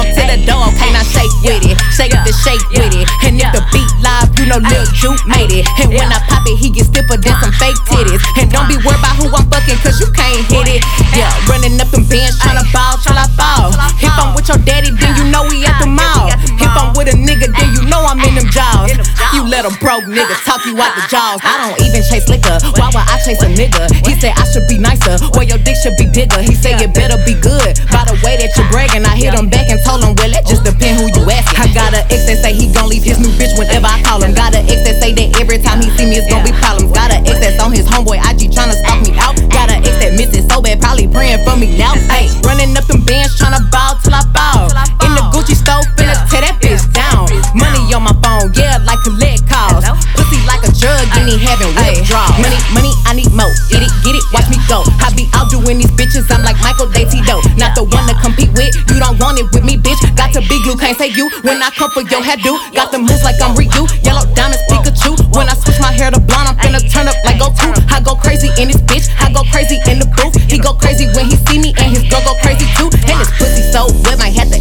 to the door, okay, now shake with it. Shake the shake with it. And if the beat live, you know Lil Juke made it. And when I pop it, he gets stiffer than some fake titties. And don't be worried about who I'm fucking, cause you can't hit it. Yeah, running up them bands, tryna ball till I fall. If I'm with your daddy, then you know we at the mall. If I'm with a nigga, then you know I'm in them jaws. You let a broke nigga talk you out the jaws. I don't even chase liquor, why would I chase a nigga? He said I should be nicer, well your dick should be bigger. He said it better be good, by the way that you're bragging. I hit him back and told him, well it just depend who you asking. I got an ex that say he gon' leave his new bitch whenever I call him. Got an ex that say that every time he see me it's gon' be problems. Got an ex that's on his homeboy IG tryna stalk me out. Got an ex that miss it so bad, probably praying for me now. Ayy, running up them bands tryna ball till I fall. In the Gucci store, finna tear that bitch down. Money on my phone, yeah, like collect calls. Pussy like a drug, and he having withdrawals. Money, I need more. Get it, watch me go. I be out doing these bitches, I'm like Michael Day-Tito. Not the one to compete with, you don't want it with me, bitch. Got to be glue, can't say you when I come for your hairdo. Got the moves like I'm Ryu, yellow diamonds, Pikachu. When I switch my hair to blonde, I'm finna turn up like Goku. I go crazy in this bitch, I go crazy in the booth. He go crazy when he see me, and his girl go crazy too. And his pussy so wet, might have to